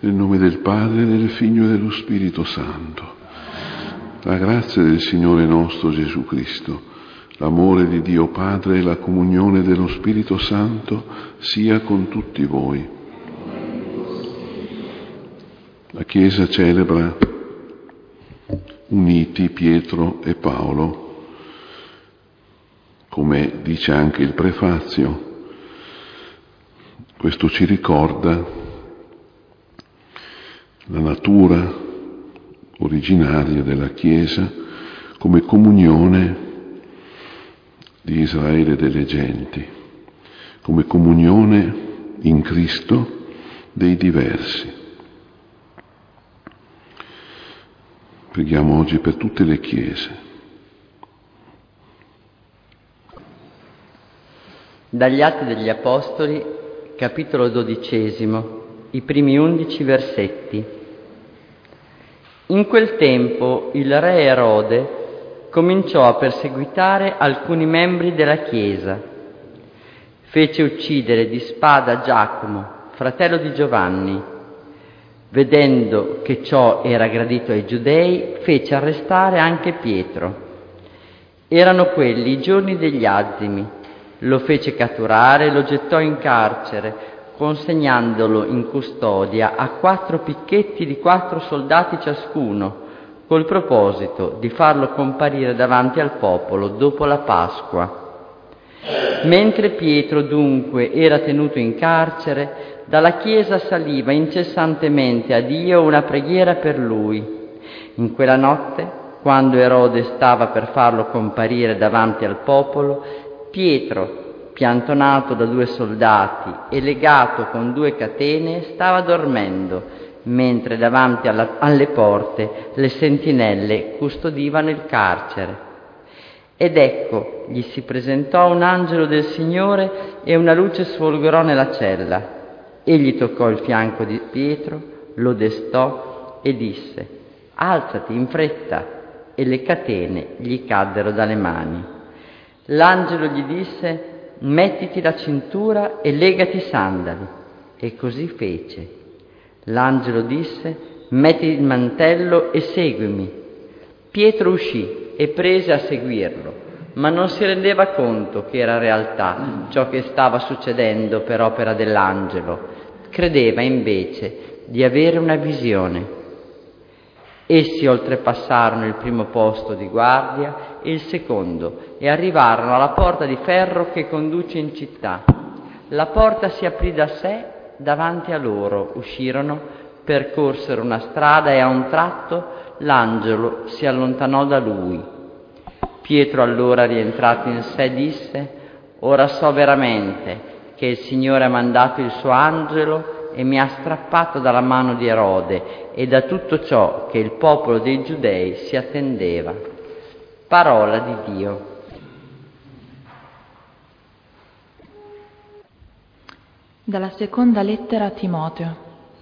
Nel nome del Padre, del Figlio e dello Spirito Santo. La grazia del Signore nostro Gesù Cristo, l'amore di Dio Padre e la comunione dello Spirito Santo sia con tutti voi. La Chiesa celebra uniti Pietro e Paolo, come dice anche il prefazio. Questo ci ricorda la natura originaria della Chiesa come comunione di Israele e delle genti, come comunione in Cristo dei diversi. Preghiamo oggi per tutte le Chiese. Dagli Atti degli Apostoli, capitolo 12, i primi 11 versetti. In quel tempo il re Erode cominciò a perseguitare alcuni membri della Chiesa. Fece uccidere di spada Giacomo, fratello di Giovanni. Vedendo che ciò era gradito ai giudei, fece arrestare anche Pietro. Erano quelli i giorni degli azimi. Lo fece catturare e lo gettò in carcere, consegnandolo in custodia a 4 picchetti di 4 soldati ciascuno, col proposito di farlo comparire davanti al popolo dopo la Pasqua. Mentre Pietro dunque era tenuto in carcere, dalla chiesa saliva incessantemente a Dio una preghiera per lui. In quella notte, quando Erode stava per farlo comparire davanti al popolo, Pietro, piantonato da 2 soldati e legato con 2 catene, stava dormendo, mentre davanti alle porte le sentinelle custodivano il carcere. Ed ecco, gli si presentò un angelo del Signore e una luce sfolgorò nella cella. Egli toccò il fianco di Pietro, lo destò e disse: «Alzati in fretta!» E le catene gli caddero dalle mani. L'angelo gli disse: «Mettiti la cintura e legati i sandali». E così fece. L'angelo disse: «Metti il mantello e seguimi». Pietro uscì e prese a seguirlo, ma non si rendeva conto che era realtà ciò che stava succedendo per opera dell'angelo. Credeva invece di avere una visione. Essi oltrepassarono il primo posto di guardia e il secondo e arrivarono alla porta di ferro che conduce in città. La porta si aprì da sé davanti a loro, uscirono, percorsero una strada e a un tratto l'angelo si allontanò da lui. Pietro allora, rientrato in sé, disse: «Ora so veramente che il Signore ha mandato il suo angelo e mi ha strappato dalla mano di Erode e da tutto ciò che il popolo dei Giudei si attendeva». Parola di Dio. Dalla seconda lettera a Timoteo.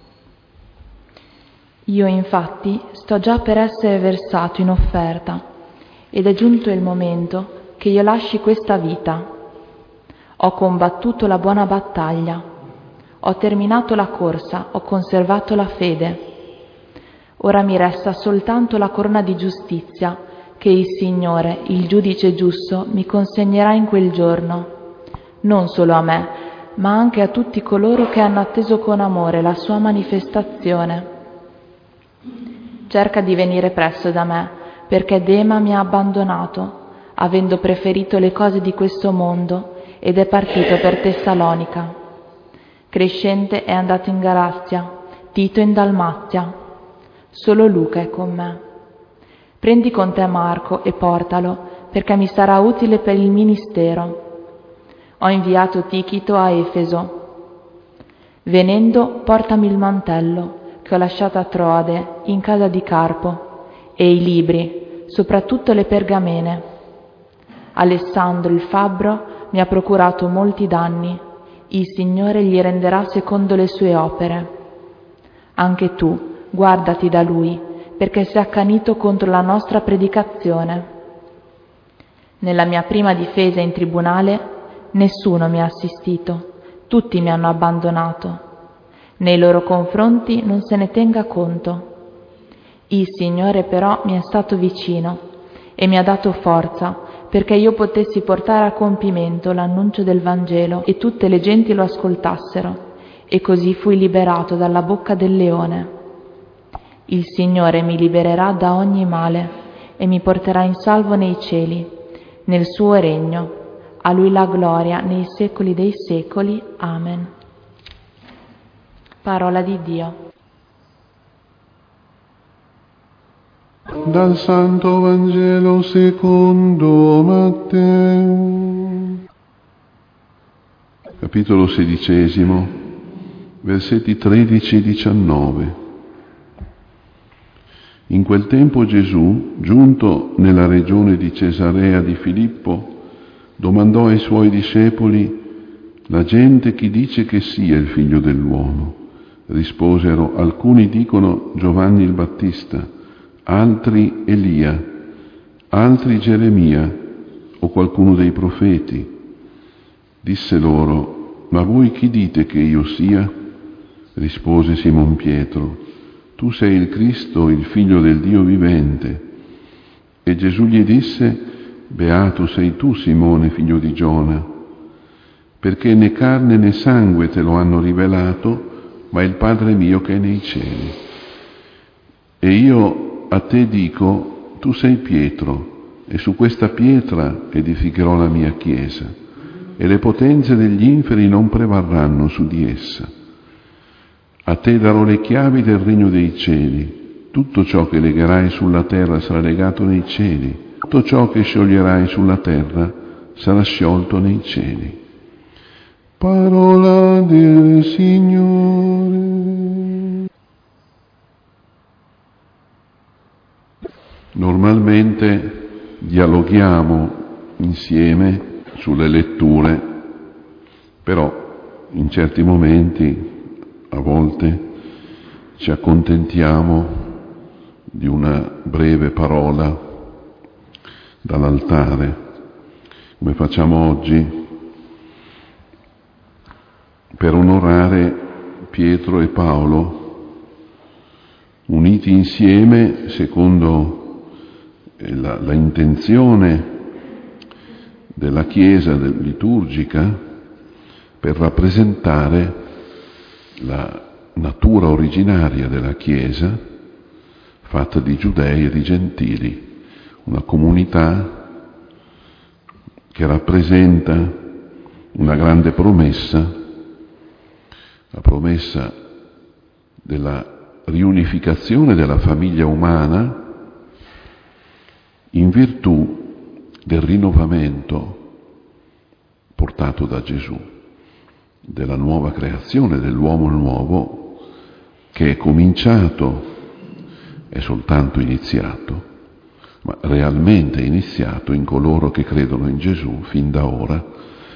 Io infatti sto già per essere versato in offerta ed è giunto il momento che io lasci questa vita. Ho combattuto la buona battaglia, ho terminato la corsa, ho conservato la fede. Ora mi resta soltanto la corona di giustizia che il Signore, il giudice giusto, mi consegnerà in quel giorno, non solo a me, ma anche a tutti coloro che hanno atteso con amore la sua manifestazione. Cerca di venire presto da me, perché Dema mi ha abbandonato, avendo preferito le cose di questo mondo, ed è partito per Tessalonica. Crescente è andato in Galassia, Tito in Dalmazia. Solo Luca è con me. Prendi con te Marco e portalo, perché mi sarà utile per il ministero. Ho inviato Tichito a Efeso. Venendo, portami il mantello che ho lasciato a Troade, in casa di Carpo, e i libri, soprattutto le pergamene. Alessandro il fabbro mi ha procurato molti danni, il Signore gli renderà secondo le sue opere. Anche tu, guardati da lui, perché si è accanito contro la nostra predicazione. Nella mia prima difesa in tribunale nessuno mi ha assistito, tutti mi hanno abbandonato. Nei loro confronti non se ne tenga conto. Il Signore però mi è stato vicino e mi ha dato forza perché io potessi portare a compimento l'annuncio del Vangelo e tutte le genti lo ascoltassero, e così fui liberato dalla bocca del leone. Il Signore mi libererà da ogni male e mi porterà in salvo nei cieli, nel suo regno. A Lui la gloria nei secoli dei secoli. Amen. Parola di Dio. Dal Santo Vangelo secondo Matteo. Capitolo 16, versetti 13 e 19. In quel tempo Gesù, giunto nella regione di Cesarea di Filippo, domandò ai suoi discepoli: «La gente chi dice che sia il figlio dell'uomo?» Risposero: «Alcuni dicono Giovanni il Battista, altri Elia, altri Geremia o qualcuno dei profeti». Disse loro: «Ma voi chi dite che io sia?» Rispose Simon Pietro: «Tu sei il Cristo, il Figlio del Dio vivente». E Gesù gli disse: «Beato sei tu, Simone, figlio di Giona, perché né carne né sangue te lo hanno rivelato, ma il Padre mio che è nei cieli. E io a te dico, tu sei Pietro, e su questa pietra edificherò la mia chiesa, e le potenze degli inferi non prevarranno su di essa. A te darò le chiavi del regno dei cieli. Tutto ciò che legherai sulla terra sarà legato nei cieli, tutto ciò che scioglierai sulla terra sarà sciolto nei cieli». Parola del Signore. Normalmente dialoghiamo insieme sulle letture, però in certi momenti, a volte, ci accontentiamo di una breve parola dall'altare, come facciamo oggi, per onorare Pietro e Paolo, uniti insieme secondo la intenzione della Chiesa liturgica, per rappresentare la natura originaria della Chiesa, fatta di giudei e di gentili, una comunità che rappresenta una grande promessa, la promessa della riunificazione della famiglia umana in virtù del rinnovamento portato da Gesù, della nuova creazione, dell'uomo nuovo che è cominciato, è soltanto iniziato, ma realmente iniziato in coloro che credono in Gesù fin da ora.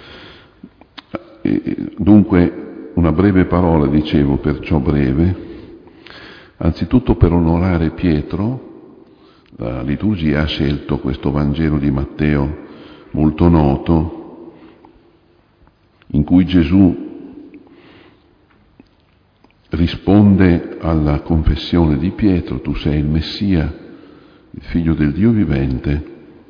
E dunque, una breve parola, dicevo, perciò breve, anzitutto per onorare Pietro. La liturgia ha scelto questo Vangelo di Matteo molto noto, in cui Gesù risponde alla confessione di Pietro: tu sei il Messia, il Figlio del Dio vivente,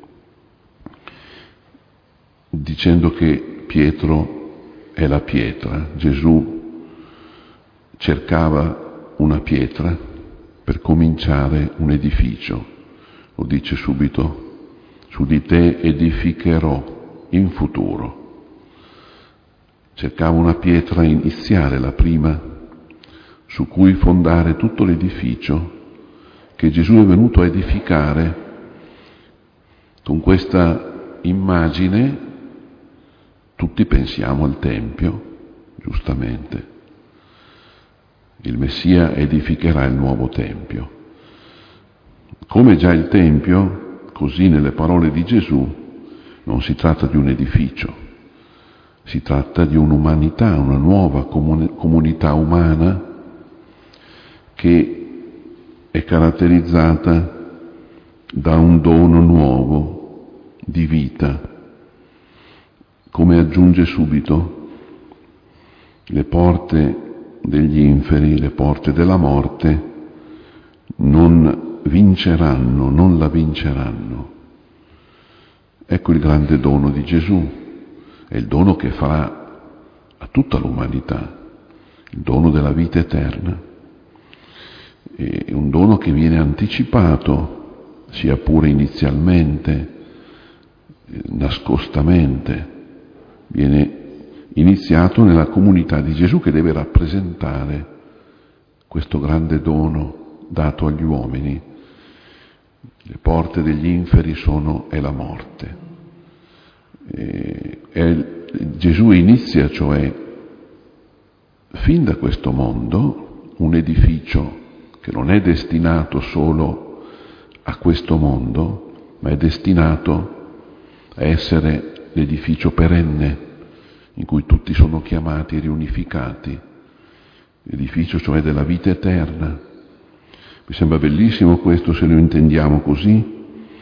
dicendo che Pietro è la pietra. Gesù cercava una pietra per cominciare un edificio. Lo dice subito: su di te edificherò in futuro. Cercava una pietra iniziale, la prima, su cui fondare tutto l'edificio che Gesù è venuto a edificare. Con questa immagine tutti pensiamo al Tempio, giustamente. Il Messia edificherà il nuovo Tempio. Come già il Tempio, così nelle parole di Gesù non si tratta di un edificio, si tratta di un'umanità, una nuova comunità umana che è caratterizzata da un dono nuovo di vita. Come aggiunge subito, le porte degli inferi, le porte della morte, non vinceranno, non la vinceranno. Ecco il grande dono di Gesù, è il dono che farà a tutta l'umanità, il dono della vita eterna. È un dono che viene anticipato, sia pure inizialmente, nascostamente, viene iniziato nella comunità di Gesù che deve rappresentare questo grande dono dato agli uomini. Le porte degli inferi è la morte. Gesù inizia, cioè, fin da questo mondo, un edificio che non è destinato solo a questo mondo, ma è destinato a essere l'edificio perenne in cui tutti sono chiamati e riunificati, l'edificio cioè della vita eterna. Mi sembra bellissimo questo se lo intendiamo così,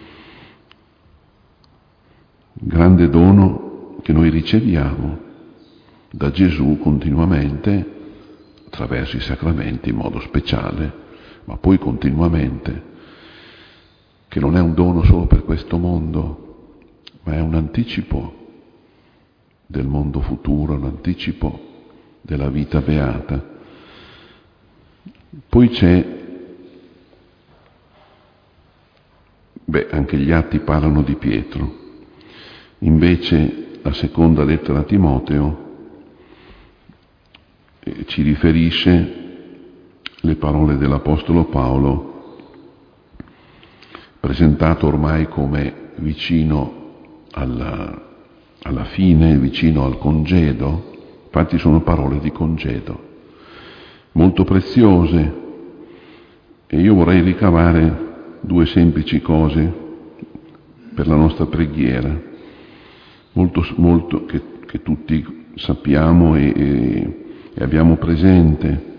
grande dono che noi riceviamo da Gesù continuamente, attraverso i sacramenti in modo speciale, ma poi continuamente, che non è un dono solo per questo mondo, ma è un anticipo del mondo futuro, un anticipo della vita beata. Poi c'è, anche gli atti parlano di Pietro, invece la seconda lettera a Timoteo ci riferisce le parole dell'Apostolo Paolo, presentato ormai come vicino alla fine, vicino al congedo. Infatti sono parole di congedo, molto preziose, e io vorrei ricavare due semplici cose per la nostra preghiera, molto che tutti sappiamo e abbiamo presente.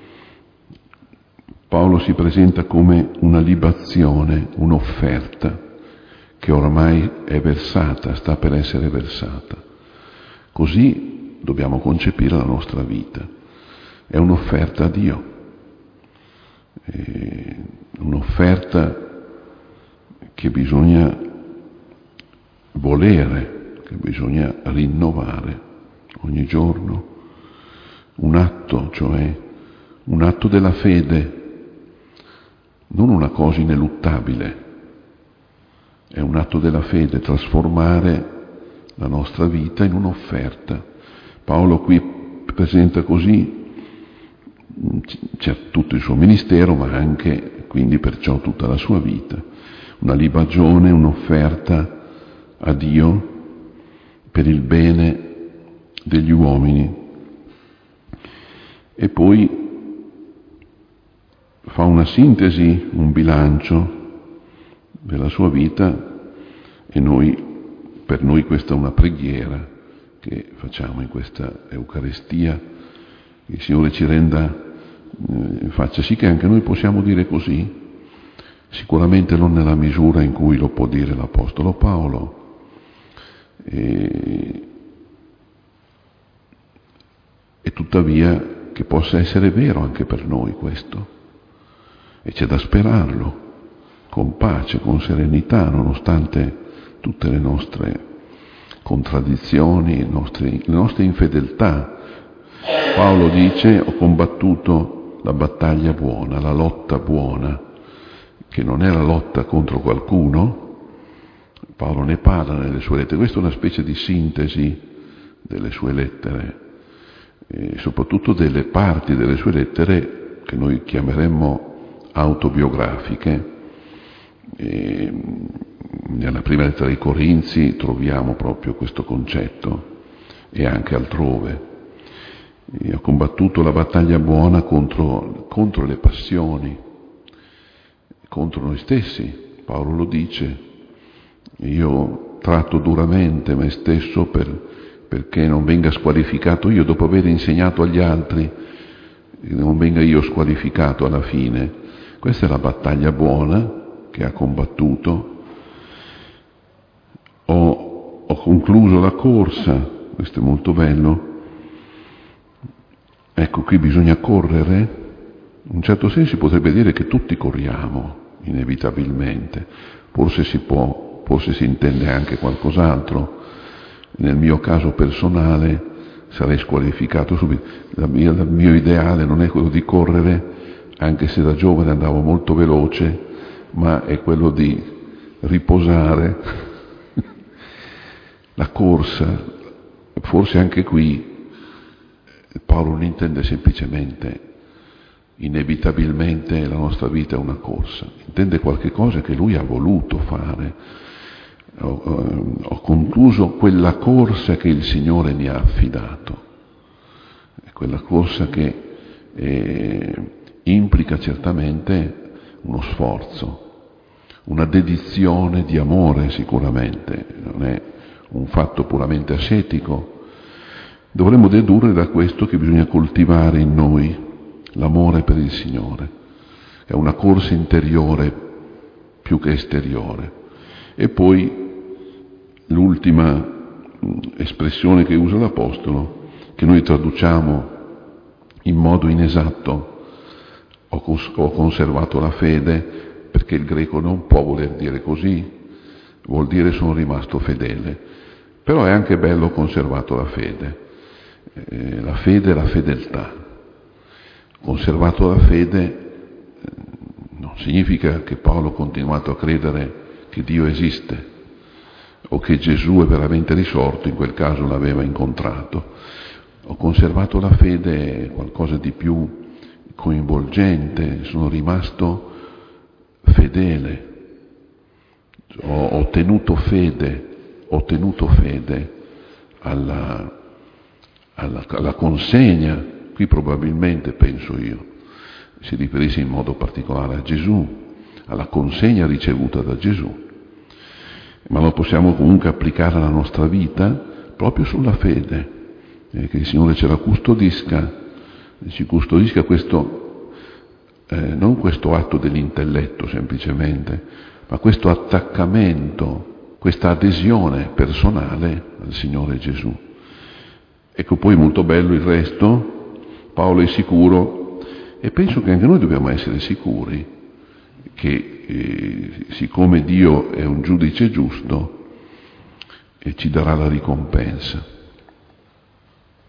Paolo si presenta come una libazione, un'offerta che ormai è versata, sta per essere versata. Così dobbiamo concepire la nostra vita. È un'offerta a Dio, è un'offerta che bisogna volere, che bisogna rinnovare ogni giorno. Un atto, cioè un atto della fede, non una cosa ineluttabile, è un atto della fede, trasformare la nostra vita in un'offerta. Paolo qui presenta così, c'è tutto il suo ministero, ma anche, quindi perciò tutta la sua vita, una libagione, un'offerta a Dio per il bene degli uomini. E poi fa una sintesi, un bilancio della sua vita, e per noi questa è una preghiera che facciamo in questa Eucaristia. Il Signore ci faccia sì che anche noi possiamo dire così, sicuramente non nella misura in cui lo può dire l'Apostolo Paolo, e tuttavia che possa essere vero anche per noi questo, e c'è da sperarlo con pace, con serenità, nonostante tutte le nostre contraddizioni, le nostre infedeltà. Paolo dice: ho combattuto la battaglia buona, la lotta buona, che non è la lotta contro qualcuno. Paolo ne parla nelle sue lettere, questa è una specie di sintesi delle sue lettere, e soprattutto delle parti delle sue lettere che noi chiameremmo autobiografiche. Nella prima lettera ai Corinzi troviamo proprio questo concetto, e anche altrove. Ho combattuto la battaglia buona contro le passioni, contro noi stessi. Paolo lo dice: io tratto duramente me stesso perché non venga squalificato io dopo aver insegnato agli altri, non venga io squalificato alla fine. Questa è la battaglia buona che ha combattuto. Ho concluso la corsa, questo è molto bello, Ecco, qui bisogna correre. In un certo senso si potrebbe dire che tutti corriamo, inevitabilmente. Forse si intende anche qualcos'altro. Nel mio caso personale sarei squalificato subito. Il mio ideale non è quello di correre, anche se da giovane andavo molto veloce, ma è quello di riposare. La corsa, forse anche qui Paolo non intende semplicemente, inevitabilmente la nostra vita è una corsa, intende qualche cosa che lui ha voluto fare. Ho concluso quella corsa che il Signore mi ha affidato, quella corsa che implica certamente uno sforzo, una dedizione di amore sicuramente, non è un fatto puramente ascetico. Dovremmo dedurre da questo che bisogna coltivare in noi l'amore per il Signore, che è una corsa interiore più che esteriore. E poi l'ultima espressione che usa l'Apostolo, che noi traduciamo in modo inesatto, ho conservato la fede, perché il greco non può voler dire così, vuol dire sono rimasto fedele. Però è anche bello conservato la fede. La fede è la fedeltà. Conservato la fede non significa che Paolo ha continuato a credere che Dio esiste o che Gesù è veramente risorto, in quel caso l'aveva incontrato. Ho conservato la fede, qualcosa di più coinvolgente, sono rimasto fedele, ho tenuto fede alla consegna. Qui probabilmente, penso io, si riferisce in modo particolare a Gesù, alla consegna ricevuta da Gesù, ma lo possiamo comunque applicare alla nostra vita proprio sulla fede, che il Signore ce la custodisca, ci custodisca questo, non questo atto dell'intelletto semplicemente, ma questo attaccamento, questa adesione personale al Signore Gesù. Ecco, poi molto bello il resto. Paolo è sicuro, e penso che anche noi dobbiamo essere sicuri che siccome Dio è un giudice giusto, ci darà la ricompensa.